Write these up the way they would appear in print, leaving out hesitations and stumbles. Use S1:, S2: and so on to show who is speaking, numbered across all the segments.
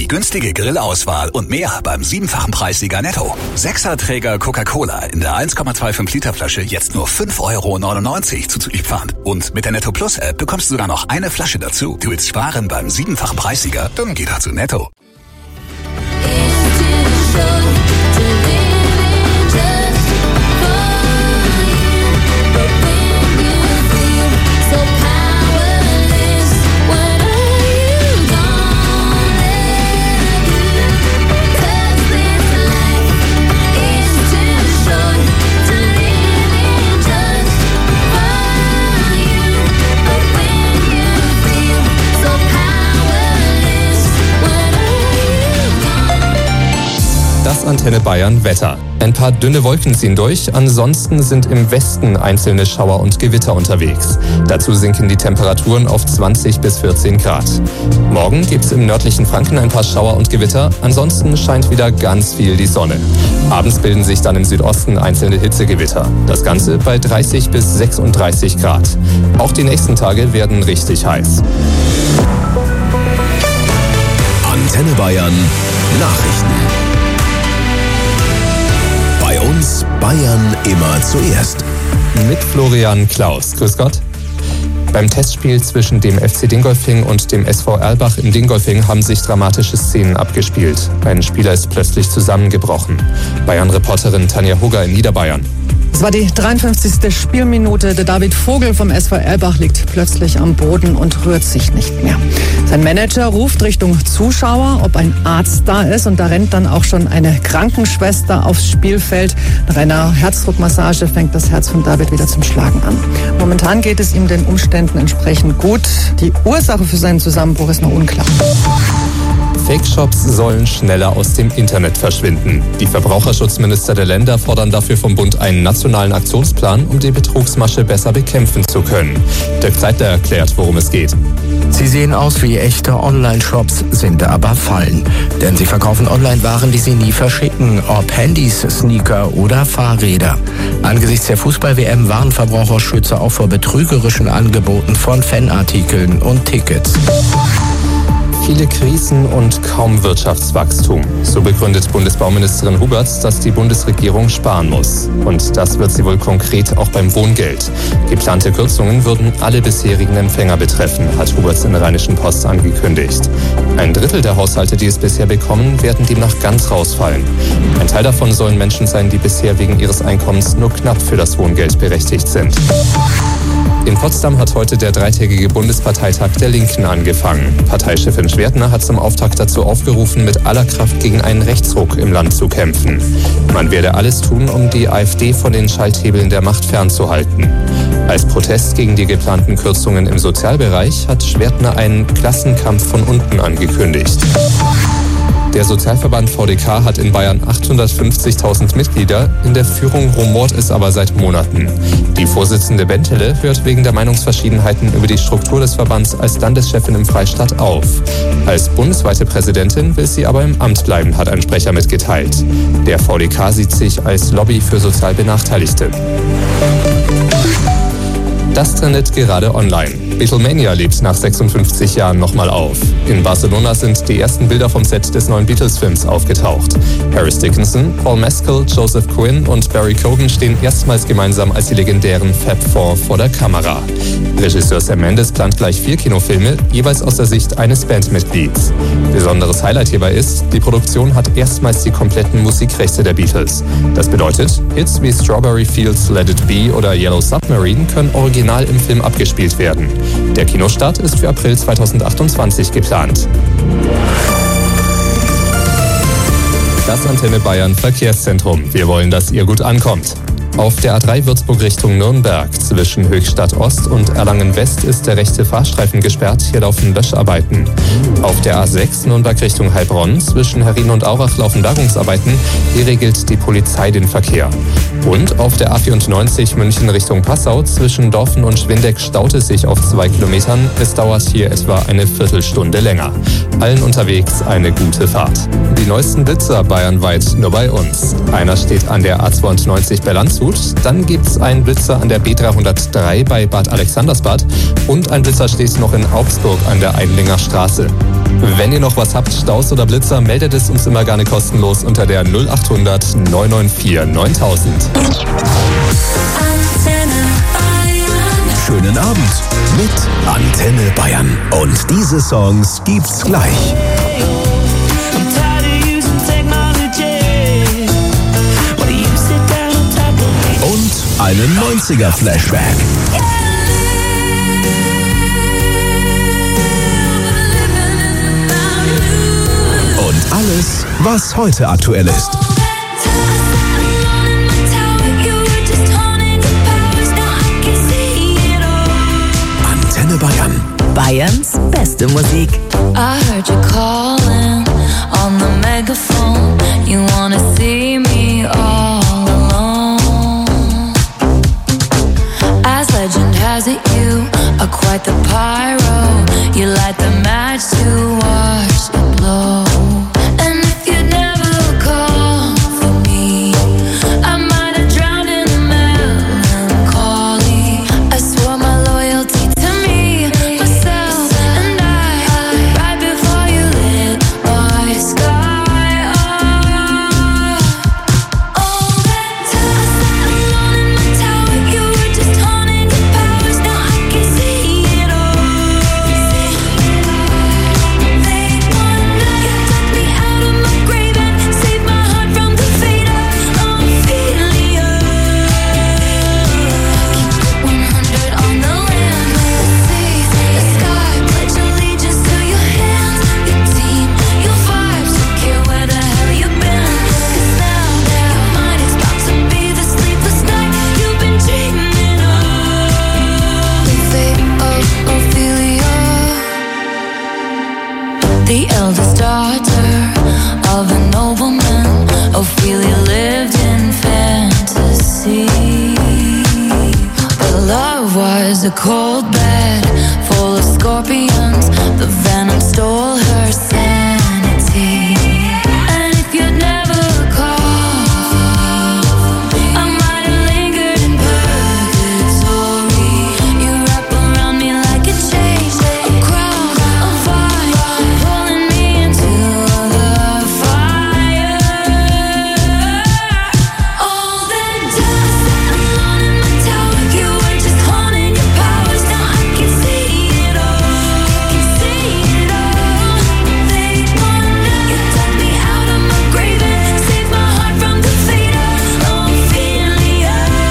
S1: Die günstige Grillauswahl und mehr beim 7-fachen Preissieger Netto. 6er-Träger Coca-Cola in der 1,25 Liter Flasche jetzt nur 5,99 € zuzüglich Pfand. Und mit der Netto Plus App bekommst du sogar noch eine Flasche dazu. Du willst sparen beim 7-fachen Preissieger? Dann geh doch zu Netto.
S2: Das Antenne Bayern Wetter. Ein paar dünne Wolken ziehen durch, ansonsten sind im Westen einzelne Schauer und Gewitter unterwegs. Dazu sinken die Temperaturen auf 20 bis 14 Grad. Morgen gibt's im nördlichen Franken ein paar Schauer und Gewitter, ansonsten scheint wieder ganz viel die Sonne. Abends bilden sich dann im Südosten einzelne Hitzegewitter. Das Ganze bei 30 bis 36 Grad. Auch die nächsten Tage werden richtig heiß.
S3: Antenne Bayern Nachrichten. Bei uns Bayern immer zuerst.
S2: Mit Florian Klaus. Grüß Gott. Beim Testspiel zwischen dem FC Dingolfing und dem SV Erlbach in Dingolfing haben sich dramatische Szenen abgespielt. Ein Spieler ist plötzlich zusammengebrochen. Bayern-Reporterin Tanja Hugger in Niederbayern.
S4: Es war die 53. Spielminute. Der David Vogel vom SV Erlbach liegt plötzlich am Boden und rührt sich nicht mehr. Sein Manager ruft Richtung Zuschauer, ob ein Arzt da ist. Und da rennt dann auch schon eine Krankenschwester aufs Spielfeld. Nach einer Herzdruckmassage fängt das Herz von David wieder zum Schlagen an. Momentan geht es ihm den Umständen entsprechend gut. Die Ursache für seinen Zusammenbruch ist noch unklar.
S2: Fake-Shops sollen schneller aus dem Internet verschwinden. Die Verbraucherschutzminister der Länder fordern dafür vom Bund einen nationalen Aktionsplan, um die Betrugsmasche besser bekämpfen zu können. Dirk Zeitler erklärt, worum es geht.
S5: Sie sehen aus wie echte Online-Shops, sind aber Fallen. Denn sie verkaufen Online-Waren, die sie nie verschicken, ob Handys, Sneaker oder Fahrräder. Angesichts der Fußball-WM warnen Verbraucherschützer auch vor betrügerischen Angeboten von Fanartikeln und Tickets.
S2: Viele Krisen und kaum Wirtschaftswachstum. So begründet Bundesbauministerin Huberts, dass die Bundesregierung sparen muss. Und das wird sie wohl konkret auch beim Wohngeld. Geplante Kürzungen würden alle bisherigen Empfänger betreffen, hat Huberts in der Rheinischen Post angekündigt. 1/3 der Haushalte, die es bisher bekommen, werden demnach ganz rausfallen. Ein Teil davon sollen Menschen sein, die bisher wegen ihres Einkommens nur knapp für das Wohngeld berechtigt sind. In Potsdam hat heute der dreitägige Bundesparteitag der Linken angefangen. Parteichefin Schwertner hat zum Auftakt dazu aufgerufen, mit aller Kraft gegen einen Rechtsruck im Land zu kämpfen. Man werde alles tun, um die AfD von den Schalthebeln der Macht fernzuhalten. Als Protest gegen die geplanten Kürzungen im Sozialbereich hat Schwertner einen Klassenkampf von unten angekündigt. Der Sozialverband VDK hat in Bayern 850.000 Mitglieder. In der Führung rumort es aber seit Monaten. Die Vorsitzende Bentele hört wegen der Meinungsverschiedenheiten über die Struktur des Verbands als Landeschefin im Freistaat auf. Als bundesweite Präsidentin will sie aber im Amt bleiben, hat ein Sprecher mitgeteilt. Der VDK sieht sich als Lobby für sozial Benachteiligte. Das trendet gerade online. Beatlemania lebt nach 56 Jahren nochmal auf. In Barcelona sind die ersten Bilder vom Set des neuen Beatles-Films aufgetaucht. Harris Dickinson, Paul Mescal, Joseph Quinn und Barry Cogan stehen erstmals gemeinsam als die legendären Fab Four vor der Kamera. Regisseur Sam Mendes plant gleich 4 Kinofilme, jeweils aus der Sicht eines Bandmitglieds. Besonderes Highlight hierbei ist, die Produktion hat erstmals die kompletten Musikrechte der Beatles. Das bedeutet, Hits wie Strawberry Fields, Let It Be oder Yellow Submarine können original im Film abgespielt werden. Der Kinostart ist für April 2028 geplant. Das Antenne Bayern Verkehrszentrum. Wir wollen, dass ihr gut ankommt. Auf der A3 Würzburg Richtung Nürnberg zwischen Höchstadt Ost und Erlangen West ist der rechte Fahrstreifen gesperrt. Hier laufen Löscharbeiten. Auf der A6 Nürnberg Richtung Heilbronn zwischen Herrin und Aurach laufen Bergungsarbeiten. Hier regelt die Polizei den Verkehr. Und auf der A94 München Richtung Passau zwischen Dorfen und Schwindeck staut es sich auf 2 Kilometern. Es dauert hier etwa eine Viertelstunde länger. Allen unterwegs eine gute Fahrt. Die neuesten Blitzer bayernweit nur bei uns. Einer steht an der A92 bei Landshut. gut. Dann gibt's einen Blitzer an der B303 bei Bad Alexandersbad und ein Blitzer steht noch in Augsburg an der Eidlinger Straße. Wenn ihr noch was habt, Staus oder Blitzer, meldet es uns immer gerne kostenlos unter der 0800 994 9000.
S3: Schönen Abend mit Antenne Bayern. Und diese Songs gibt's gleich. Und einen 90er-Flashback. Und alles, was heute aktuell ist. Antenne Bayern.
S6: Bayerns beste Musik.
S7: I heard you calling on the megaphone. You wanna see me all alone. As legend has it, you are quite the pyro. You light the match to watch it blow. And if you never call for me, I might have drowned in the melancholy. I swore my loyalty to me, myself, and I right before you lit my sky up. All that time alone in my tower, you were just haunting your powers. Now I can see it all. Late one night, you took me out of my grave and saved my heart from the fate of Ophelia. Keep 100 on the land, the sea, the sky. Pledge allegiance to your hands, your team, your vibes. Don't care where the hell you've been, 'cause now your mind is about to be the sleepless night you've been dreaming of. The fate of Ophelia, the eldest daughter of a nobleman. Ophelia lived in fantasy, but love was a cold bed full of scorpions. The venom stole her sanity. And if you'd never called for me, I might have lingered in purgatory. You wrap around me like a chain, a crown of fire, pulling me into the fire. All that dust alone in my tower, you were just haunting your powers. Now I can see it all. Can see it all. Late one night, you dug me out of my grave and saved my heart from the fate of Ophelia.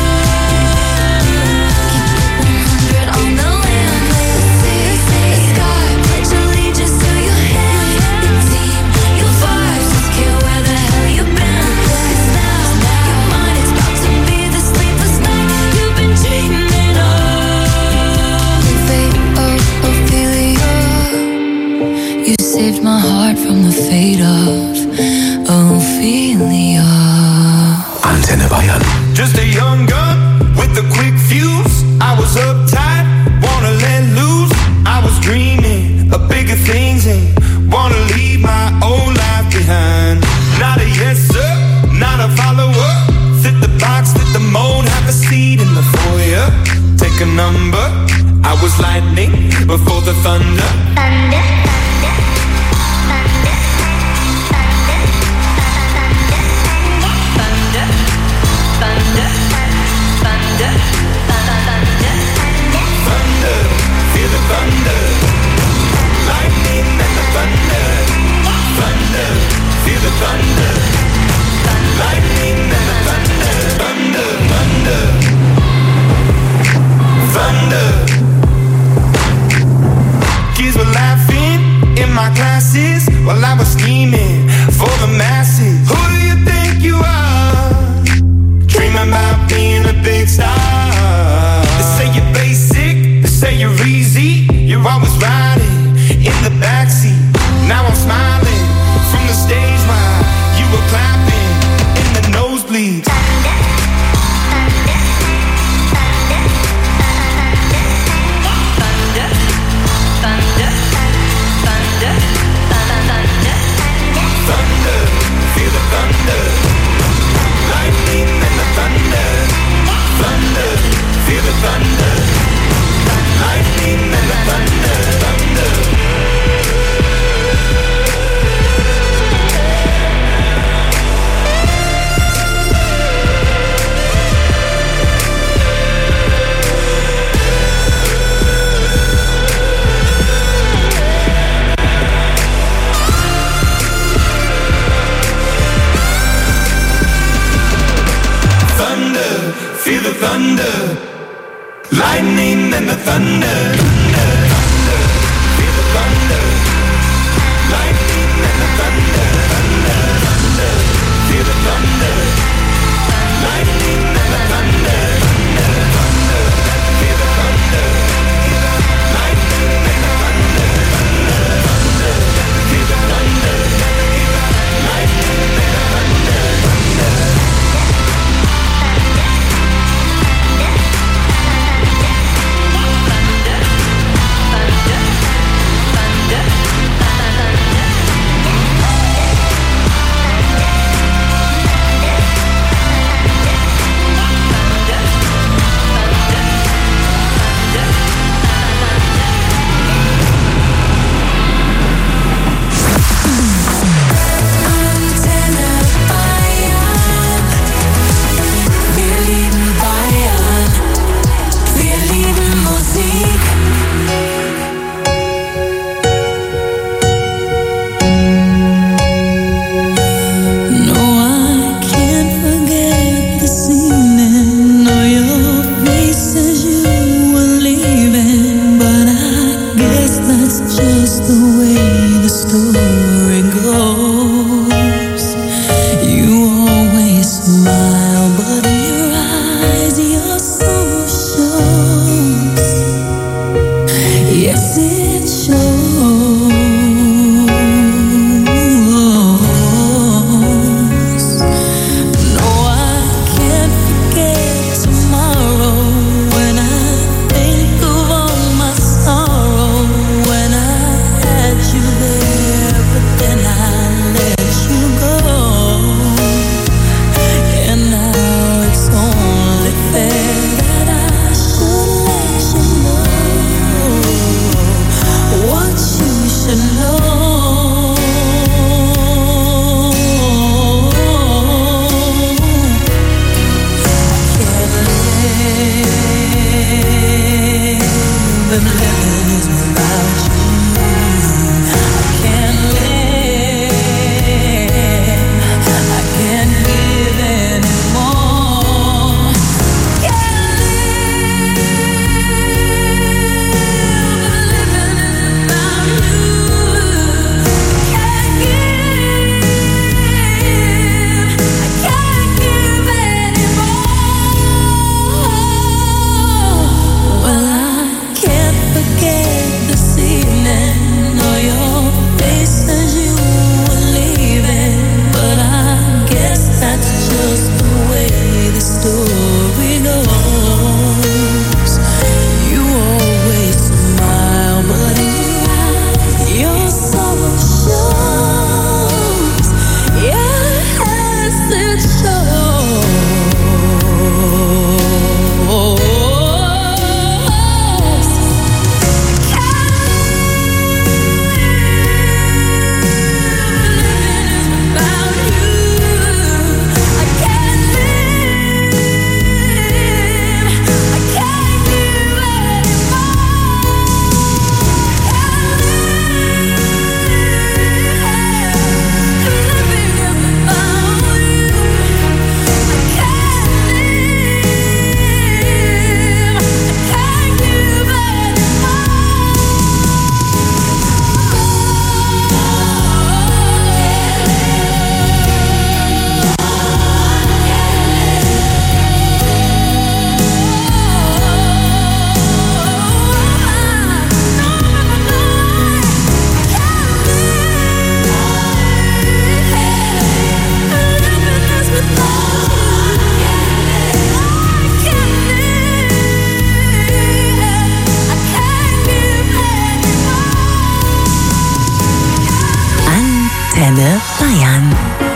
S7: Keep 100 on the land, the sea, the sky. Pledge allegiance to your hand, your team, your vibes. Don't care where the hell you've been, 'cause now your mind is about to be the sleepless night you've been dreaming of. The fate of Ophelia. You saved my heart from the fate of Ophelia.
S3: Antenne Bayern.
S8: Just a young gun with a quick fuse. I was uptight, wanna let loose. I was dreaming of bigger things and wanna leave my old life behind. Not a yes sir, not a follower. Fit the box, fit the mold, have a seat in the foyer. Take a number. I was lightning before the thunder. Thunder, feel the thunder. Lightning and the thunder. Thunder, feel the thunder. Lightning and the thunder. Thunder, thunder. Thunder. Kids were laughing in my classes while I was scheming for the masses. Who do you think you are? Dreaming about being a big star. They say you're basic, they say you're easy. You're always riding in the backseat. Now I'm smiling from the stage while you were clapping in the nosebleeds. Thunder, feel feel the thunder, lightning and the thunder, feel the thunder, lightning and the thunder, feel the thunder, lightning and the thunder, feel the thunder, lightning and the thunder, feel the thunder, lightning and the thunder.
S6: Antenne Bayern.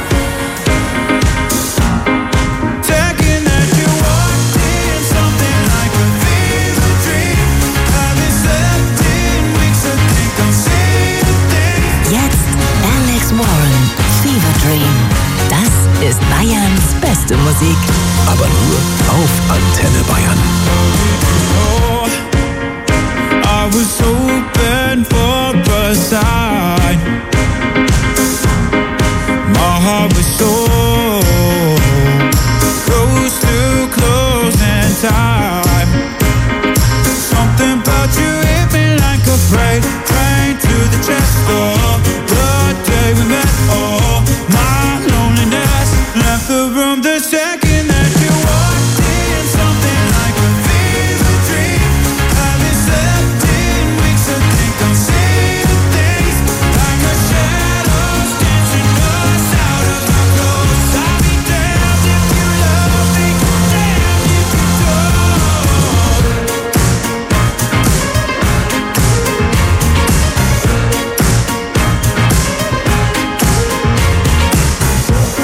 S7: Jetzt Alex Warren, Fever Dream. Das ist Bayerns beste Musik.
S3: Aber nur auf Antenne Bayern.
S8: I was hoping for a sign. My heart was so close to closing.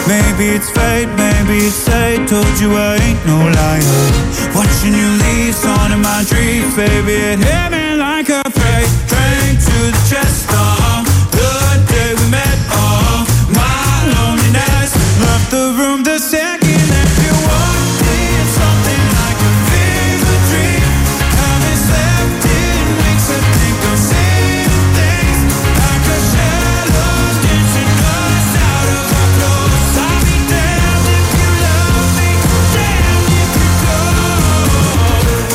S8: Maybe it's fate, maybe it's fate. Told you I ain't no liar. Watching you leave, on in my dreams, baby, it hit me like a freight train to the chest. The day we met, my loneliness left the room the second that you walked in. Something like a fever dream. Haven't slept in weeks. I think I'm seeing things like a shadow dancing us out of our clothes. I'll be damned if you love me, damned if you don't.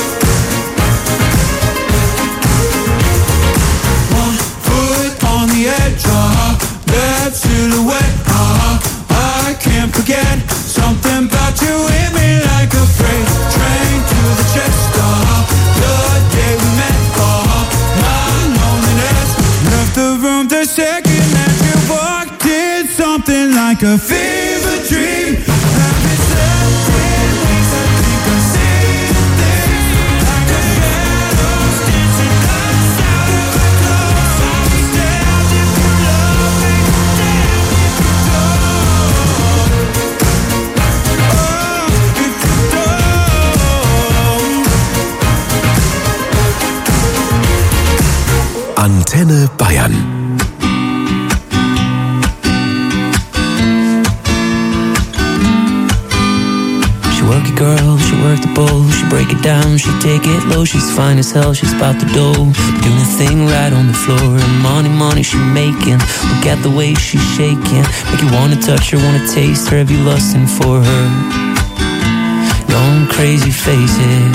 S8: One foot on the edge, that silhouette, I can't forget. Something about you hit me like a freight train to the chest. The day we met, my loneliness left the room the second that you walked in. Something like a fever dream. Haven't slept in weeks. I think I'm seeing things like a shadows dancing us out of our clothes. I'll be damned if you love me, damned if you don't. Oh, if you don't.
S3: Antenne Bayern.
S9: She work it, girl, she work the bowl. She break it down, she take it low. She's fine as hell, she's about the dough. Doing a thing right on the floor. And money she making. Look at the way she's shaking. Make you wanna touch her, wanna taste her. Have you lusting for her? Going crazy, face it.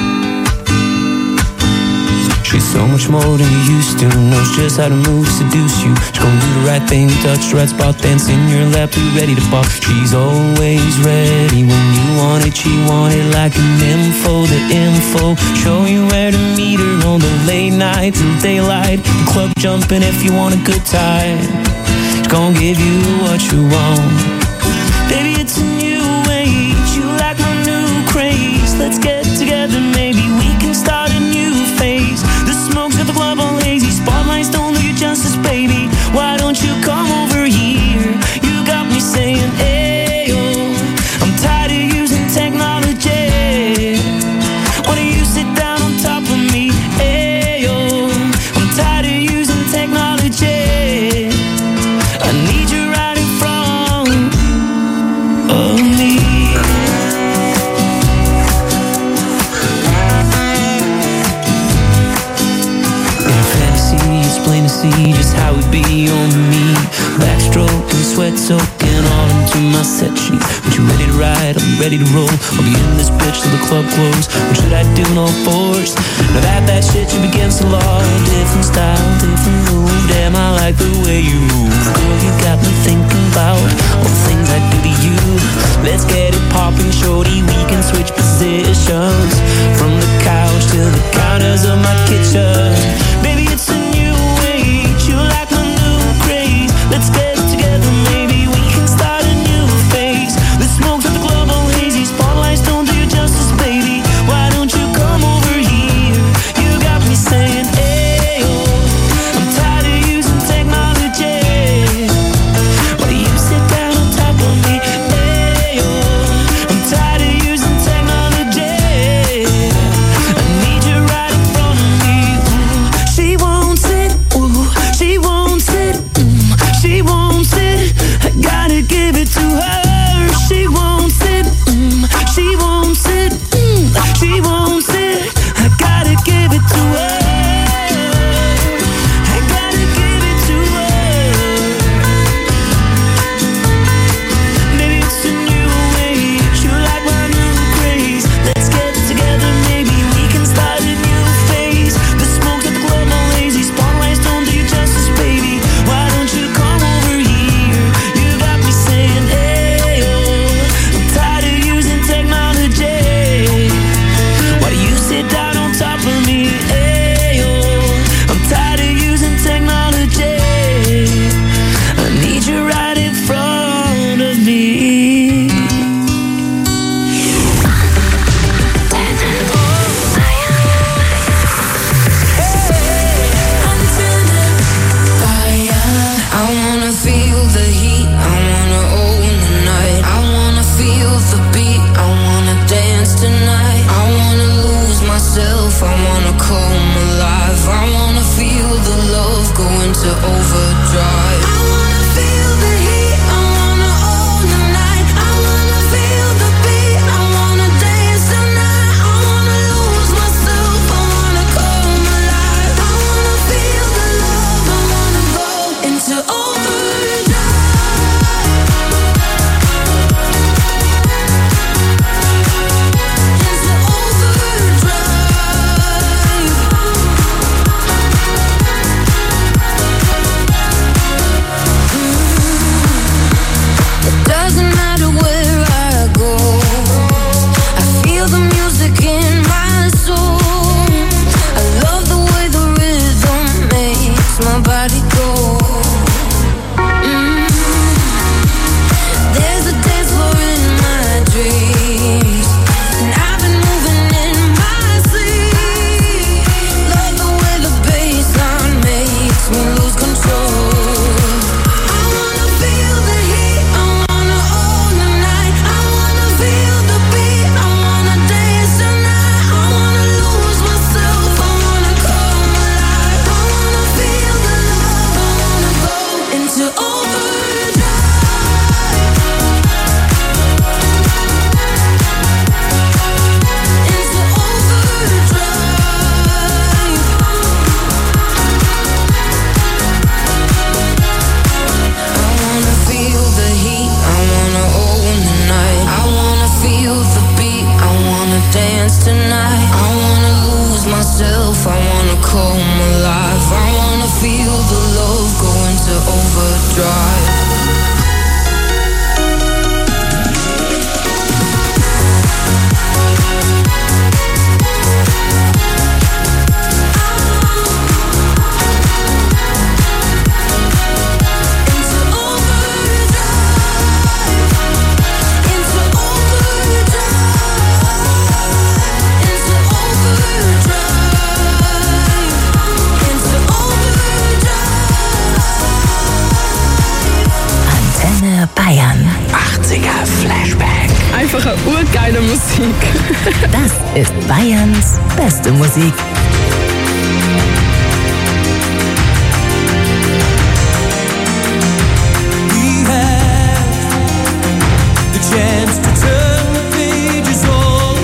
S9: She's so much more than you used to. Knows just how to move, seduce you. She's gonna do the right thing, touch the right spot, dance in your lap, be ready to pop. She's always ready when you want it. She want it like an info, the info. Show you where to meet her on the late night till daylight. The club jumping if you want a good time. She's gonna give you what you want. Baby, it's a new age. You like my new craze. Let's get together, maybe we can start a new phase. The smoke's got the club all hazy. Spotlights don't do you justice, baby. Why don't you come over here? You got me saying, ayo. I'm tired of using technology. Why don't you sit down on top of me? Ayo. I'm tired of using technology. I need you right in front of me. Plain to see just how it be on me. Backstroke and sweat soaking all into my set sheet. But you ready to ride? I'll be ready to roll. I'll be in this bitch till the club close. What should I do in all fours? Now that shit you begins to law. Different style, different move. Damn, I like the way you move. Girl, you got me thinking about all the things I do to you. Let's get it popping, shorty. We can switch positions from the couch to the counters of my kitchen. Baby, it's a new age. You like my new craze. Let's get together, maybe we can start a new phase. The smoke's at the club all hazy. Spotlights don't do you justice, baby. Why don't you come over here? You got me saying, ayo. I'm tired of using technology. Why do you sit down on top of me? Ayo. I'm tired of using technology. I need you right in front of me. Ooh. She wants it. Ooh. She wants it. She wants it.
S7: matter where I go, I feel the music in my soul. I love the way the rhythm makes my body go. There's a dance floor in my dreams, and I've been moving in my sleep. Love the way the bassline makes me lose control. I wanna feel the heat, I wanna own the night. I wanna feel the beat, I wanna dance tonight. I wanna lose myself, I wanna come alive. I wanna feel the love, I wanna go into overdrive. Into overdrive. I wanna feel the heat, I wanna own the night. I wanna feel the beat, I wanna dance tonight. I wanna lose myself, I wanna come alive. I wanna feel the love go into overdrive. Into overdrive. Into overdrive. Into overdrive. Into overdrive.
S6: Antenne Bayern.
S5: 80er Flashback.
S10: Einfache urgeile Musik.
S6: Das ist Bayerns beste Musik.
S9: We have the chance to turn the pages off.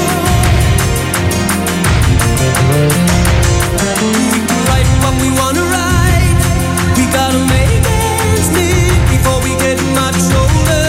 S9: We can write what we wanna write. We gotta make ends meet before we get much older.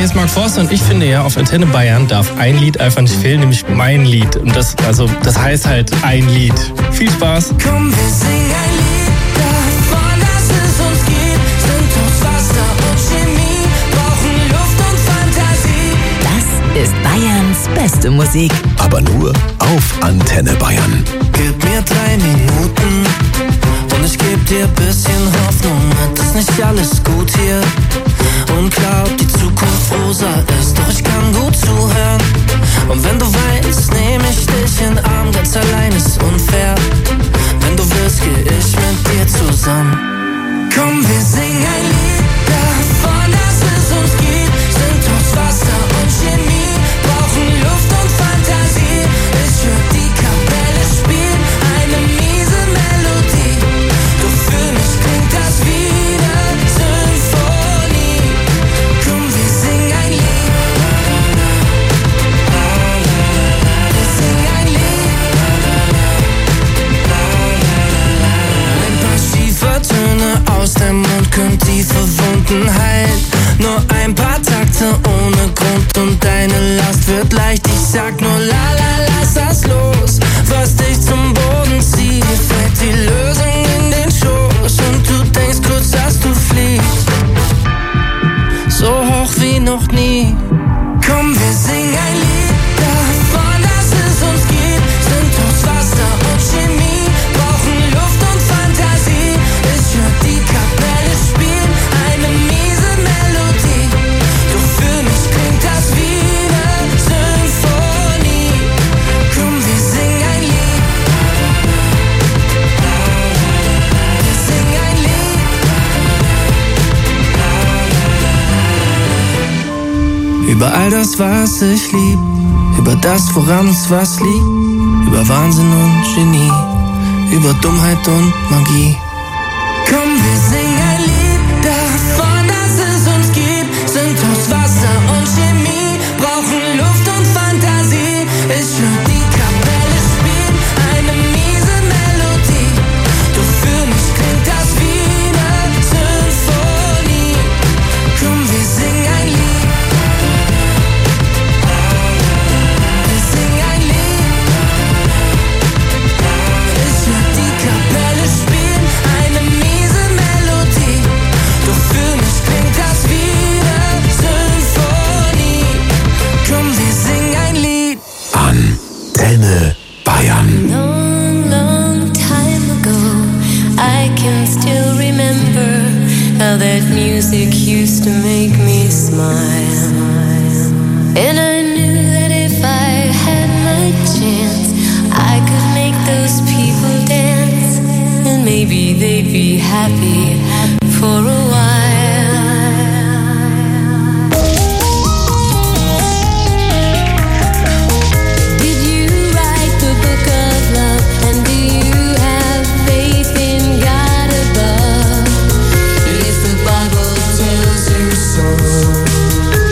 S11: hier ist Mark Forster und ich finde ja, auf Antenne Bayern darf ein Lied einfach nicht fehlen, nämlich mein Lied. Und das heißt halt ein Lied. Viel Spaß.
S8: Komm, wir singen ein Lied davon, dass es uns gibt. Sind aus Wasser und Chemie, brauchen Luft und Fantasie.
S6: Das ist Bayerns beste Musik.
S3: Aber nur auf Antenne Bayern.
S8: Gib mir 3 Minuten und ich geb dir bisschen Hoffnung. Es ist nicht alles gut hier und glaub, die Zukunft rosa ist. Doch ich kann gut zuhören und wenn du weinst, nehm ich dich in den Arm. Ganz allein ist unfair. Wenn du willst, geh ich mit dir zusammen. Komm, wir singen ein Lied davon, dass es uns gibt. Sind aus Wasser und Chemie, brauchen Luft und Fantasie. Ich hör die Kapelle spielen, eine miese Melodie. Doch für mich klingt das wie eine Symphonie. Komm, wir singen ein Lied. Wir singen ein Lied. Ein paar schiefe Töne aus dem Mund können tiefe Wunden heilen. Nur ein paar Takte ohne Grund und deine Last wird leicht. Ich sag nur la la, lass das los, was dich zum Boden zieht. Mir fällt die Lösung in den Schoß und du denkst kurz, dass du fliegst. So hoch wie noch nie. Komm, wir singen ein Lied davon, dass es uns gibt. Sind aus Wasser und Chemie, brauchen Luft und Fantasie. Ich hör die Kapelle spielen, eine miese Melodie. Doch für mich klingt das wie eine Symphonie. Komm, wir singen ein Lied. Wir singen ein Lied. Über all das, was ich lieb, über das, woran uns was liegt, über Wahnsinn und Genie, über Dummheit und Magie. Komm, wir singen ein Lied davon, dass es uns gibt. Sind aus Wasser und Chemie, brauchen Luft und Fantasie. Ich hör die Kapelle spielen, eine miese Melodie. Doch für mich klingt das wie eine Symphonie. Komm, wir singen ein Lied. Wir singen ein Lied. Ich hör die Kapelle spielen, eine miese Melodie. Doch für mich klingt das wie eine Symphonie. Komm, wir singen ein Lied.
S3: Antenne Bayern.
S7: Long, long time ago, I can still remember how that music used to make me smile. And I knew that if I had my chance, I could make those people dance. And maybe they'd be happy for a while. Did you write the book of love? And do you have faith in God above? If the Bible tells you so,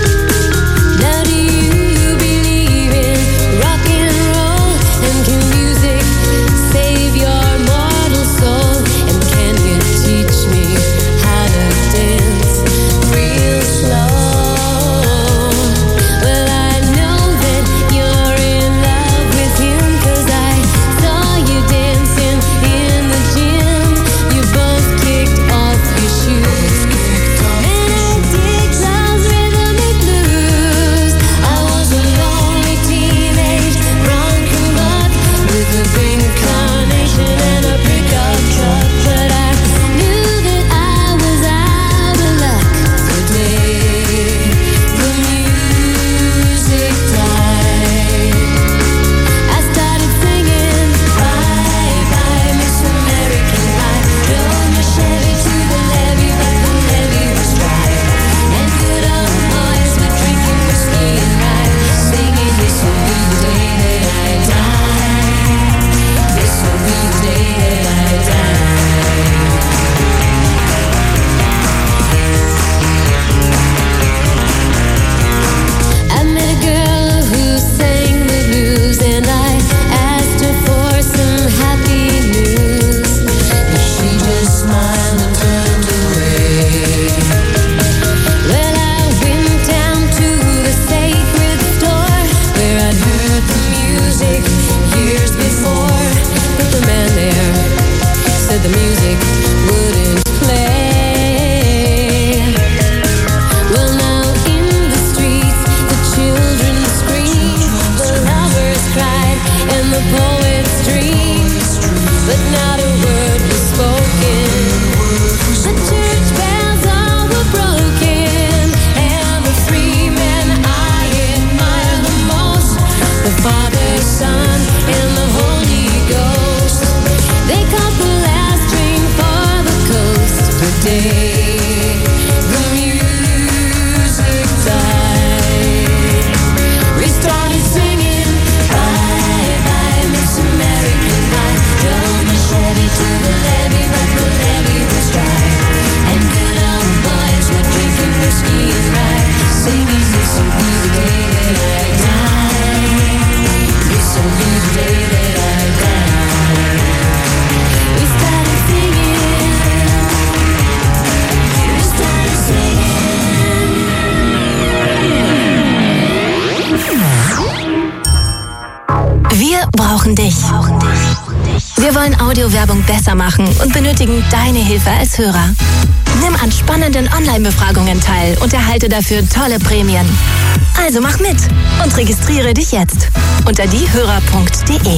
S6: brauchen dich. Wir wollen Audiowerbung besser machen und benötigen deine Hilfe als Hörer. Nimm an spannenden Online-Befragungen teil und erhalte dafür tolle Prämien. Also mach mit und registriere dich jetzt unter diehörer.de.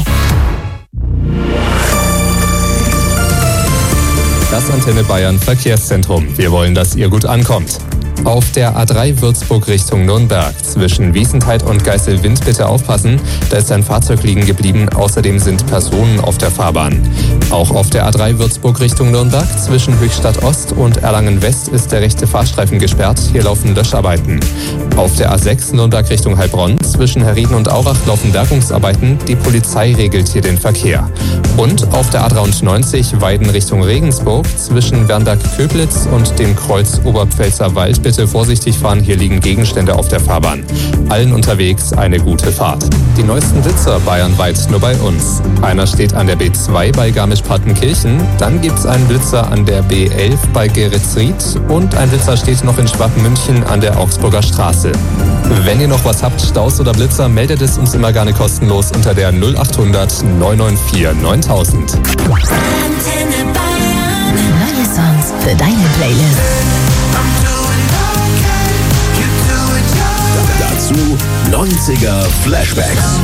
S2: Das Antenne Bayern Verkehrszentrum. Wir wollen, dass ihr gut ankommt. Auf der A3 Würzburg Richtung Nürnberg zwischen Wiesentheit und Geiselwind bitte aufpassen, da ist ein Fahrzeug liegen geblieben, außerdem sind Personen auf der Fahrbahn. Auch auf der A3 Würzburg Richtung Nürnberg zwischen Höchstadt Ost und Erlangen West ist der rechte Fahrstreifen gesperrt, hier laufen Löscharbeiten. Auf der A6 Nürnberg Richtung Heilbronn zwischen Herrieden und Aurach laufen Bergungsarbeiten, die Polizei regelt hier den Verkehr. Und auf der A93 Weiden Richtung Regensburg zwischen Wernberg-Köblitz und dem Kreuz Oberpfälzer Wald bitte vorsichtig fahren, hier liegen Gegenstände auf der Fahrbahn. Allen unterwegs eine gute Fahrt. Die neuesten Blitzer bayernweit nur bei uns. Einer steht an der B2 bei Garmisch-Partenkirchen, dann gibt's einen Blitzer an der B11 bei Geretsried und ein Blitzer steht noch in Schwabmünchen an der Augsburger Straße. Wenn ihr noch was habt, Staus oder Blitzer, meldet es uns immer gerne kostenlos unter der 0800 994 9000.
S6: Antenne Bayern. Neue Songs für deine Playlist.
S3: Dazu 90er Flashbacks.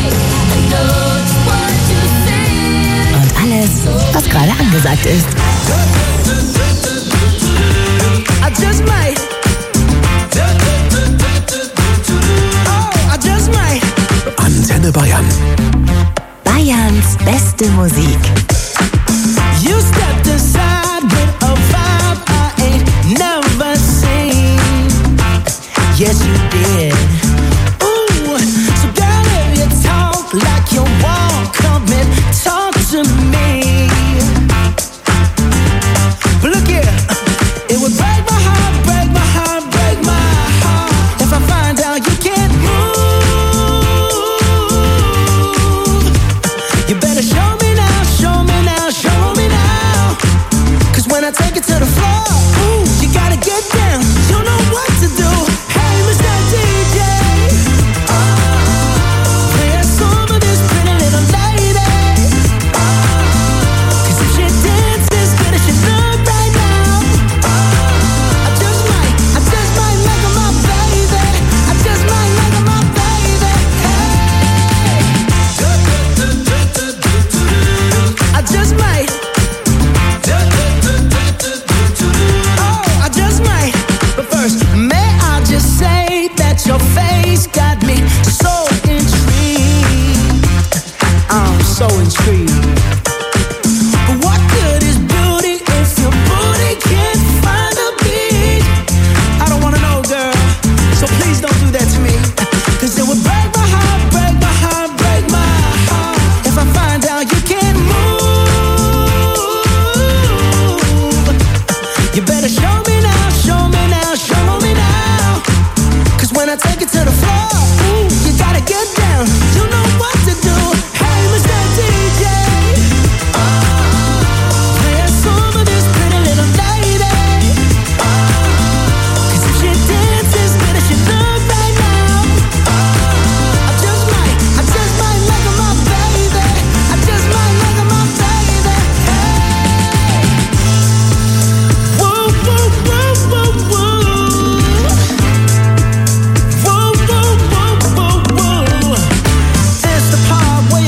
S6: Und alles, was gerade angesagt ist.
S3: Antenne Bayern.
S6: Bayerns beste Musik.
S12: You stepped aside with a vibe I ain't never seen. Yes, you did. Ooh, so girl, if you talk like you walk, come and talk to me. But look here, it would break my heart, break my heart, break my heart if I find out you can't move. You better show me now, show me now, show me now. 'Cause when I take it to the floor, ooh, you gotta get down. You know what to do. Hey, Mr. DJ, play a song for this pretty little lady. 'Cause if she dances good as she look right now, I just might make her my baby. I just might make her my baby. Hey, I just might. Oh, I just might. But first, may I just say that your face got me so intrigued. I'm so intrigued. But what good is beauty if your booty can't find a beat? I don't wanna know, girl, so please don't do that to me. 'Cause it would break my heart, break my heart, break my heart if I find out you can't move. You better show me now, show me now, show me now. 'Cause when I take it to the floor, ooh, you gotta get down. You know what to do. Hey, Mr. DJ, play a song for this pretty little lady. 'Cause if she dances good as she look right now, I just might make her my baby. I just might make her my baby. Hey, woo, woo, woo, woo, woo. Woo, woo, woo, woo, woo. It's the part where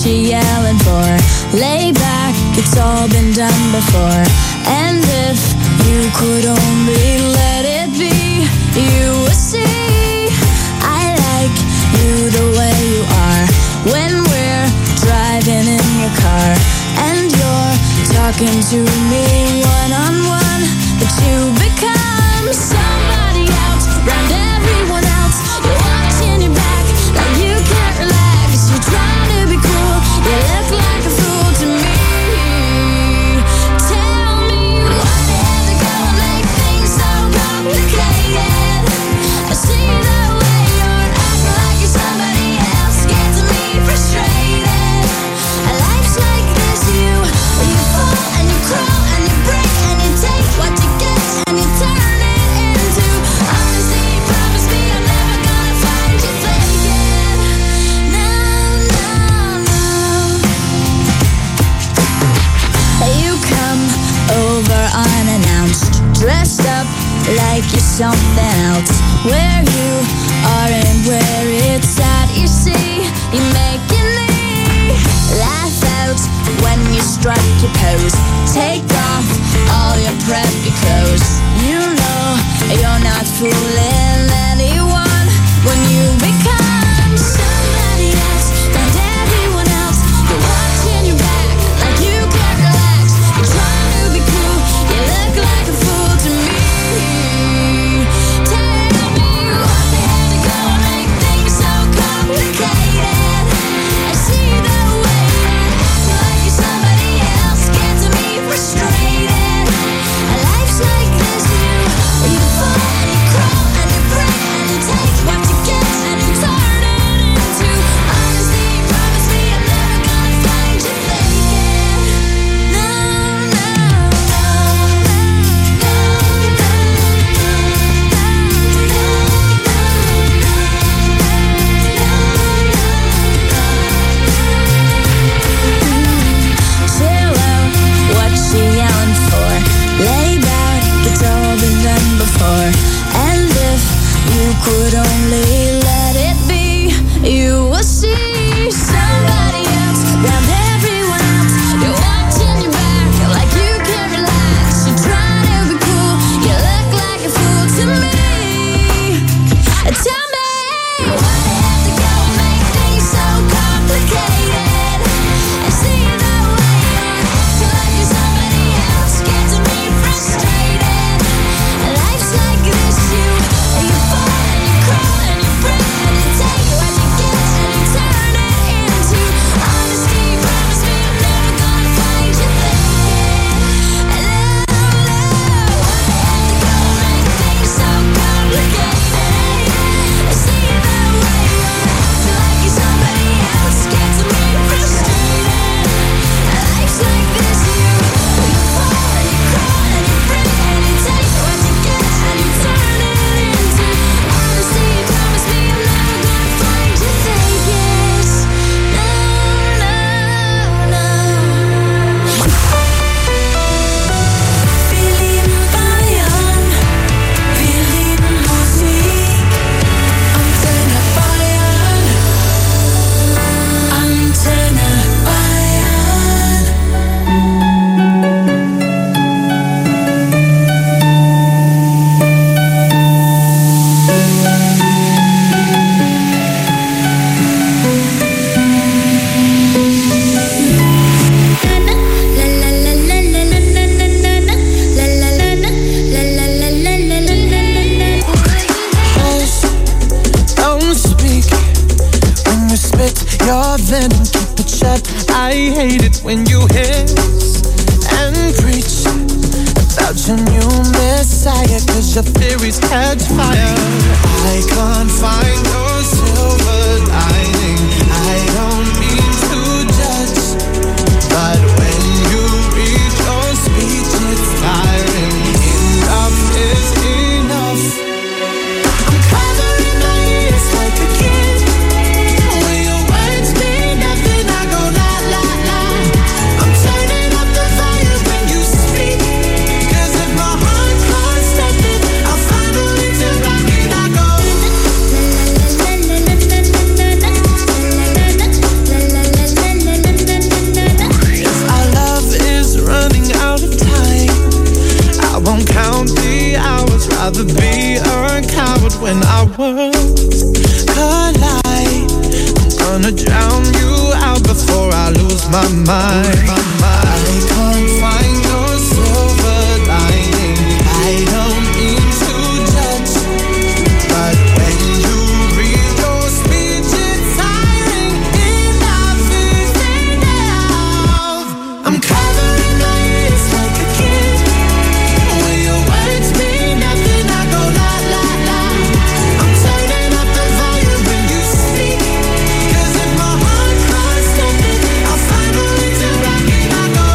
S7: you yelling for? Lay back, it's all been done before. And if you could only let it be, you would see I like you the way you are. When we're driving in your car and you're talking to me one-on-one, but you become somebody else around everyone else. You're watching your back like you can't relax. You're trying to be cool, you look like a fool to me. Tell me why they have to go and make things so complicated. I see the way you're acting like you're somebody else, gets me frustrated. Life's like this, you fall and you crawl and you break and you take what you get and you turn it into honesty. Promise me I'm never gonna find you faking. No, no, no. You come over unannounced, dressed up like you're something else. Where you are and where it's at, you see, you're making me laugh out when you strike your pose. Take off all your preppy clothes. You know you're not fooling anyone when you become somebody else and everyone else. You're watching your back like you can't relax. You're trying to be cool, you look like a fool to me. Tell me why they had to go and make things so complicated. I see the way you're acting like you're somebody else, gets me frustrated. Life's like this, you fall and you crawl and you break and you take what you get and you turn it into honesty. Promise me I'm never gonna find you faking. No, no, no, chill out, what you yelling for? Lay back, it's all been done before. And if you could only let it be, you will see somebody else around everyone else. You're watching your back like you can't relax. You're trying to be cool, you look like a fool to me. Tell me why they have to go and make things so complicated. I see the way you're acting like you're somebody else, gets me frustrated. Life's like this, you fall and you crawl and you break and you take what you get and you turn it into honesty. Promise me I'm never gonna find you faking. Why they have to go and make things so complicated. I see the way you're acting like you're somebody else, gets me frustrated. Life's like this, you fall and you crawl and you break and you take what you get and you turn it into honesty. Promise me I'm never gonna find you faking. No, no, no. Wir lieben Bayern, wir lieben Musik. Antenne Bayern, Antenne Bayern.
S12: Don't speak when you spit your venom, keep it shut. I hate it when you hiss and preach about your new messiah, cause your theories catch fire. I can't find your silver lining. I don't mean to judge, but when you read your speech, it's firing. Enough is enough. I'm covering my ears like a kid. When your words mean nothing, I go la la la. I'm turning up the volume when you speak, cause if my heart can't stop it, I'll find a way to rock it. I go
S8: be a coward when our worlds collide. I'm gonna drown you out before I lose my mind. I can't find your silver lining. I don't mean to judge, but when you read your speech, it's tiring. Enough is enough. I'm covering my ears like a kid. When your words mean nothing, I go la la la. I'm turning up the volume when you speak. 'Cause if my heart cries something, I'll find a way to rock it. I go.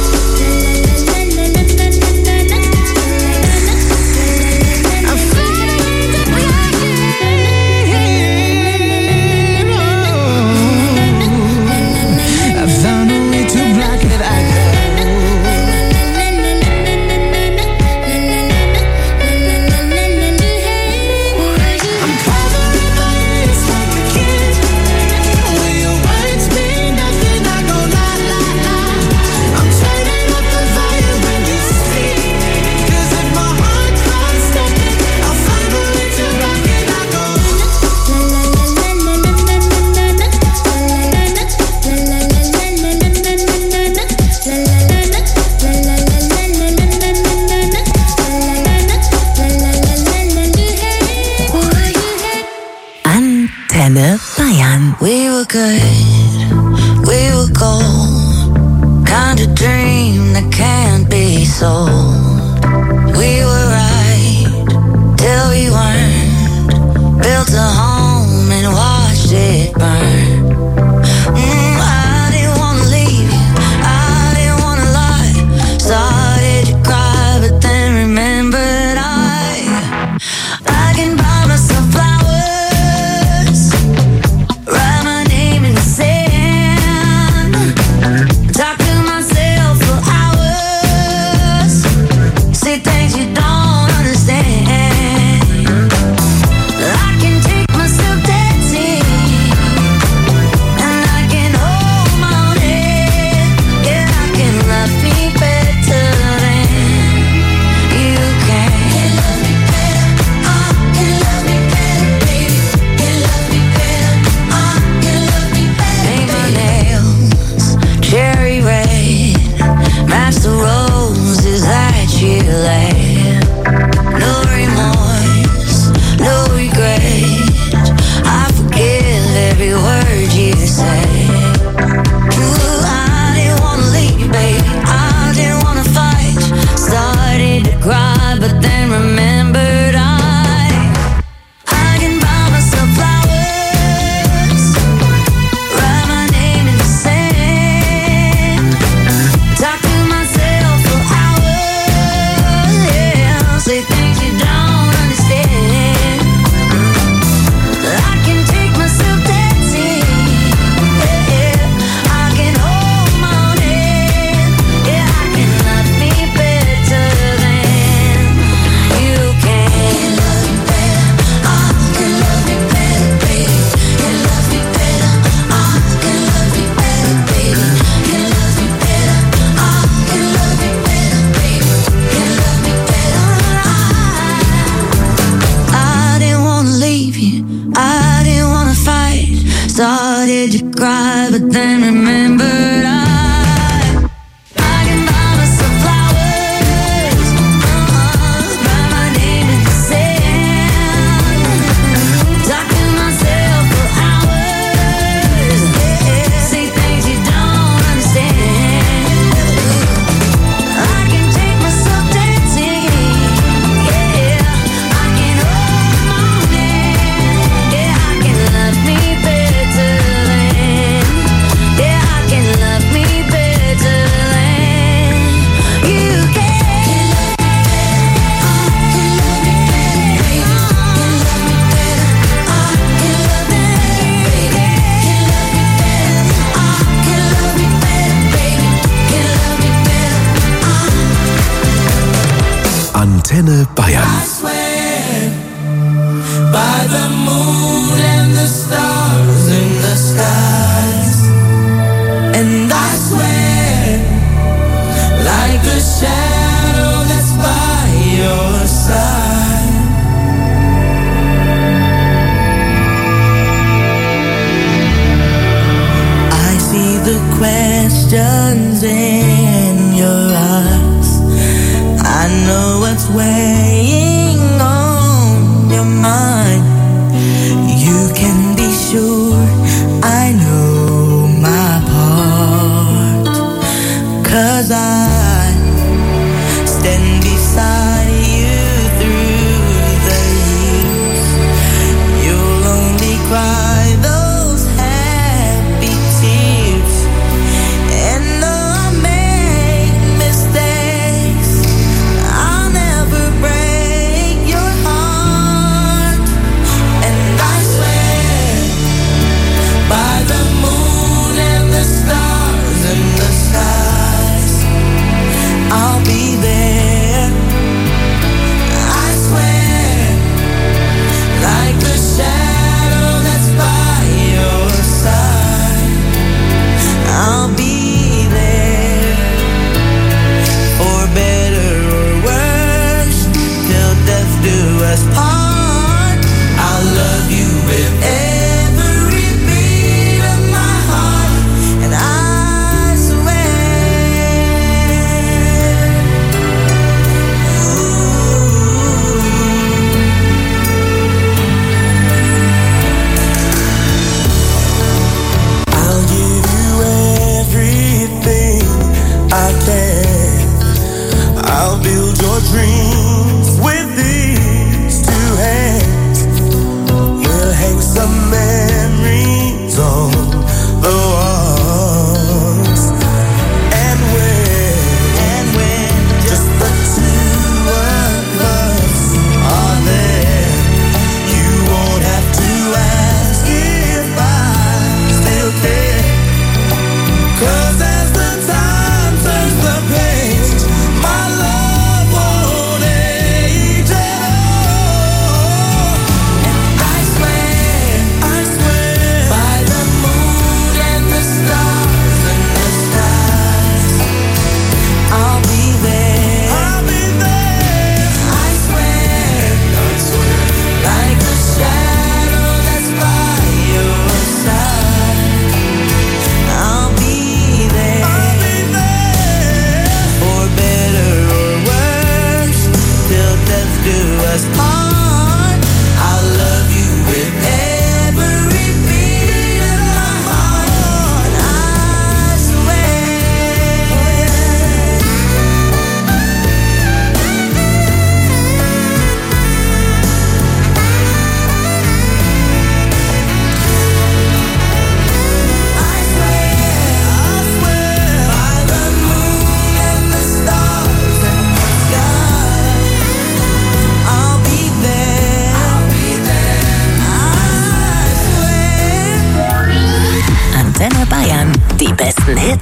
S8: I found a way to block it. I go. I'm covering my ears like a kid. When your words mean nothing, I go la la la. I'm turning up the volume when you speak. 'Cause if my heart cries something, I'll find a way to rock it. I go.
S7: Antenne Bayern. We were good, we were gold. Kind of dream that can't be sold. We were right till we weren't. Built a home and watched it burn. I didn't wanna leave you, I didn't wanna lie. Started to cry, but then remembered I can buy myself flowers, write my name in the sand, talk to myself for hours, say things you don't understand. I can take myself dancing, and I can hold my own head. Yeah, I can love me better than you can. Can love me better, can love me better, baby. Can love me better, can love me better. Paint my nails cherry red, match the roses that you laid. No remorse, no regret. I forgive every word you say. Ooh, I didn't wanna leave you, baby. I didn't wanna fight. Started to cry, but then remembered I can buy myself flowers, write my name in the sand, talk to myself for hours, yeah, say things you don't understand. I can take myself dancing, yeah, I can hold my own head, yeah, I can love me better than you can. Love me better, can love me better, baby. Can love me better, can love me better, baby. Can love me better, can love me better, baby. Can love me better. I didn't wanna leave you, I didn't wanna fight. Started to cry, but then remembered I can buy myself flowers, write my name in the sand, talk to myself for hours, yeah, say things you don't understand. I can take myself dancing, yeah, I can hold my own hand, yeah, I can love me better than, yeah, I can love me better than you can. Can love me better, baby. Can love me better, can love me better, baby. Can love me better.
S3: Antenne Bayern.
S8: I swear by the moon and the stars in the skies, and I swear like the shadow that's by your side.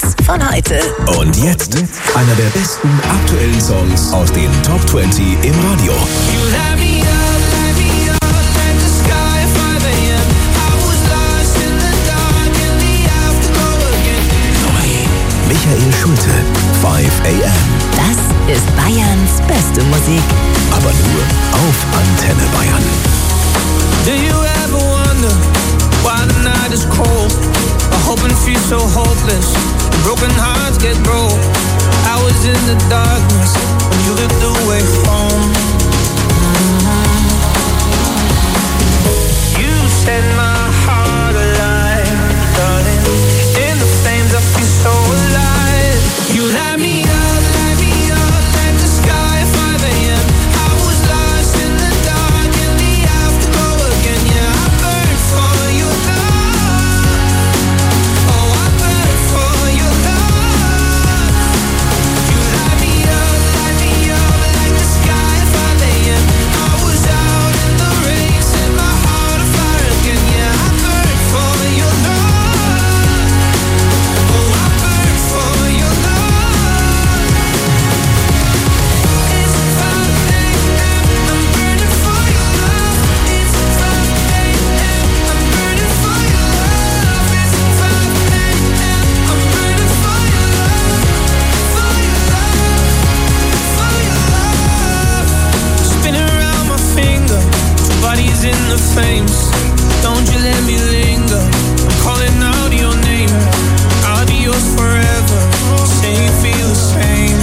S6: Hits von heute.
S3: Und jetzt einer der besten aktuellen Songs aus den Top 20 im Radio. Michael Schulte, 5 AM.
S6: Das ist Bayerns beste Musik.
S3: Aber nur auf Antenne Bayern.
S13: Do you ever wonder why the night is cold? I hope and feel so hopeless. Broken hearts get broke. I was in the darkness when you looked the way home. You set my heart alive, darling. In the flames I feel so alive. You light me up like the sky at 5 AM. I was lost in the dark in the afterglow again. Yeah, I burned for your love. Oh, I burned for your love. You light me up like the sky at 5 AM. I was out in the rain, set my heart on fire again. Yeah, I burned for your love. Oh, I burned for your love. It's 5 AM, I'm burning for your love. It's 5 AM, I'm burning for your love. It's 5 AM, I'm burning for your love. For your love, for your love. Spinning around my finger, two bodies in the flames. Don't you let me linger. I'm calling out your name. I'll be yours forever. Say you feel the same.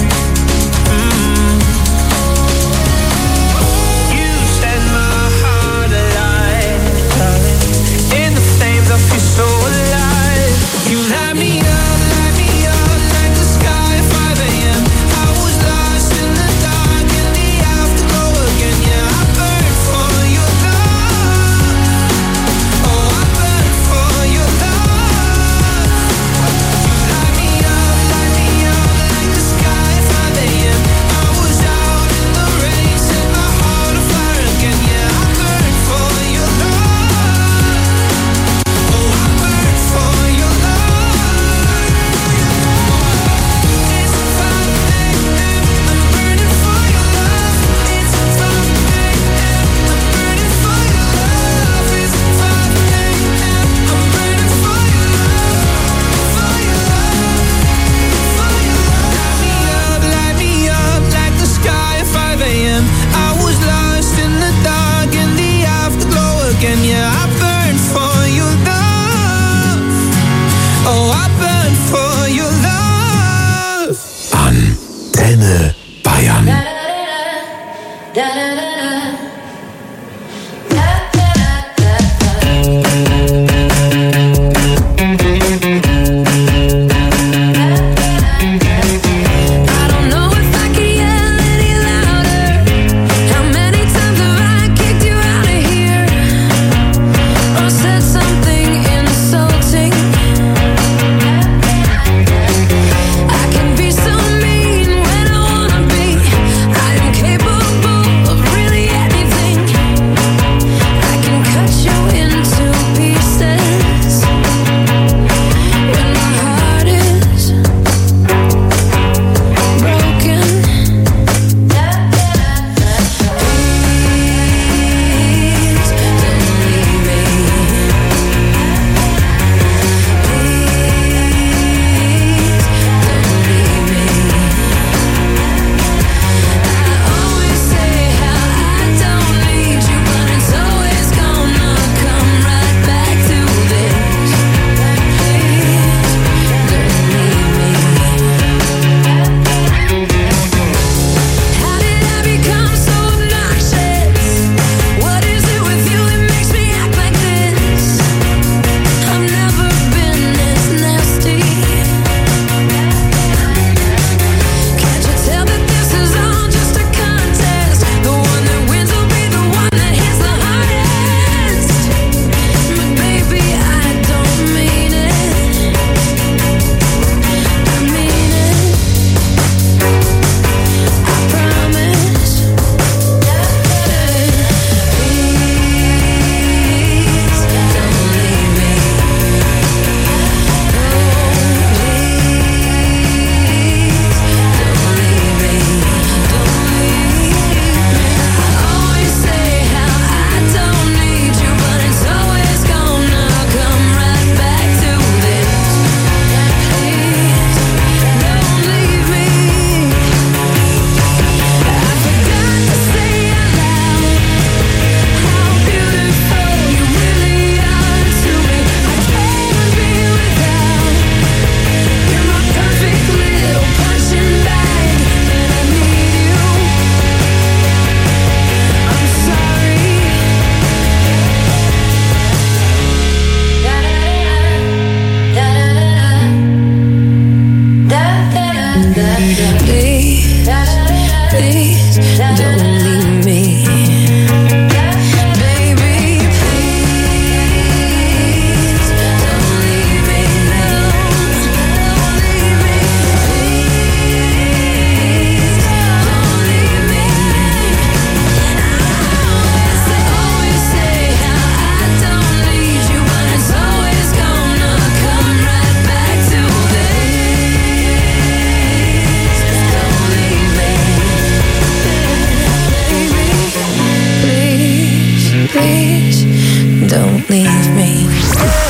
S13: You set my heart alive, darling. In the flames I feel so alive. You light me up like the sky at 5 AM. I was lost in the dark in the afterglow again. Yeah, I burned for your love.
S7: don't leave me.